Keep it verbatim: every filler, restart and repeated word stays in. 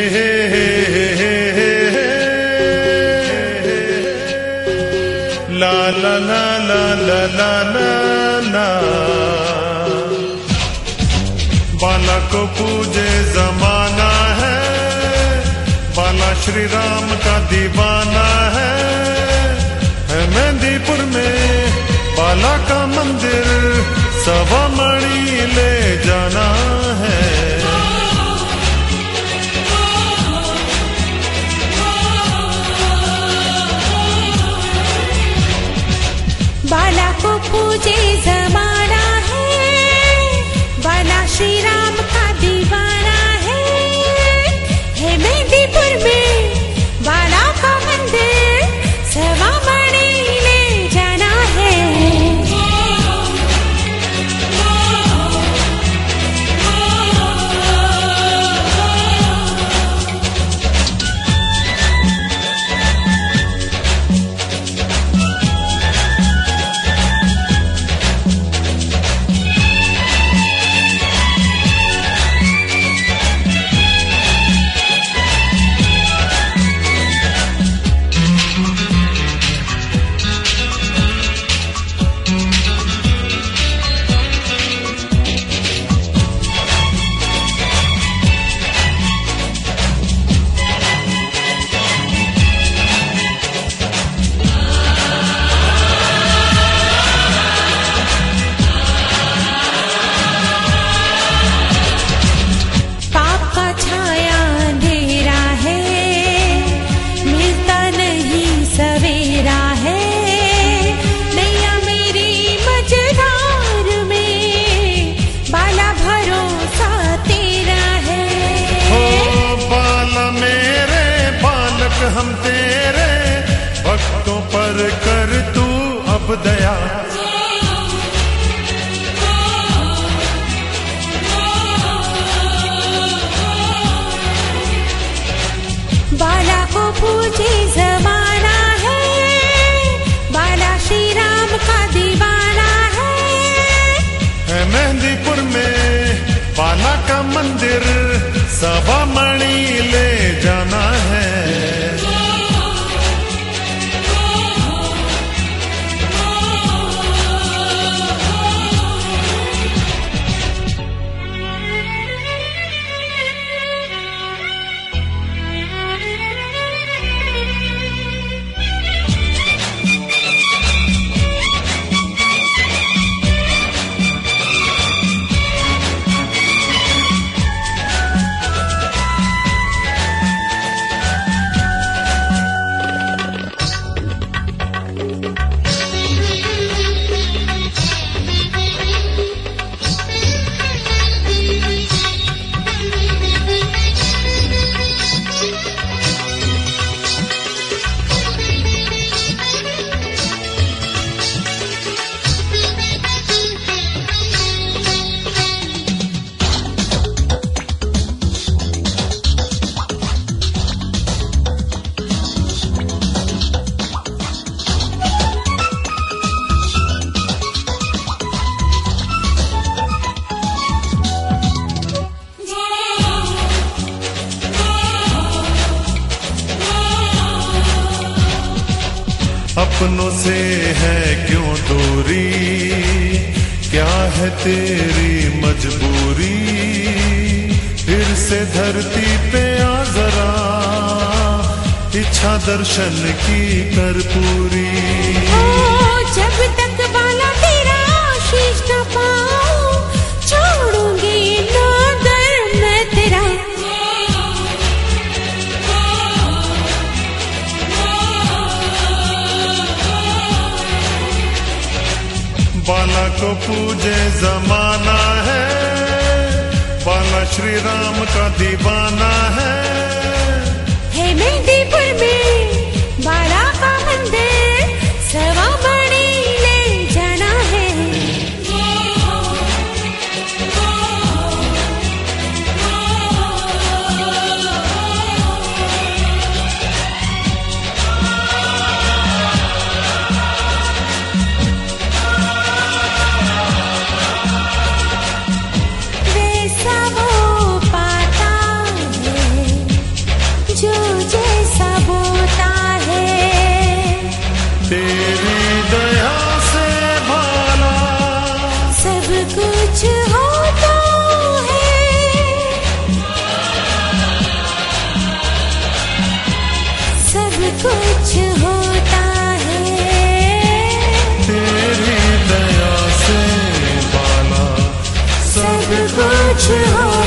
ला ला ला ला ला ला ला ला। बाला को पूजे जमाना है, बाला श्री राम का दीवाना है। है मेहंदीपुर में बाला का मंदिर, सवा मणि ले जाना है। बाला को पूजे जमाना है, बाला श्री राम का दीवाना है। है मेहंदीपुर में बाला का मंदिर, सवा मणि ले जाना है। हम तेरे भक्तों पर कर तू अब दया। बाला को पूजे जमाना है, बाला श्री राम का दीवाना है। है मेहंदीपुर में बाला का मंदिर, सवा मणि ले जाना है। अपनों से है क्यों दूरी, क्या है तेरी मजबूरी। फिर से धरती पे आ जरा, इच्छा दर्शन की कर पूरी। ओ, जब तक बाला तेरा आशीष न पाऊं, छोड़ूंगी ना दर मैं तेरा। बाला को पूजे जमाना है, बाला श्री राम का दीवाना है। है मेहंदीपुर में बाला का मंदिर, सवा मणि ले जाना है। वैसा वो पाता है तेरी दया से भाला सब कुछ होता है, सब कुछ होता है, तेरी दया से भाला सब कुछ होता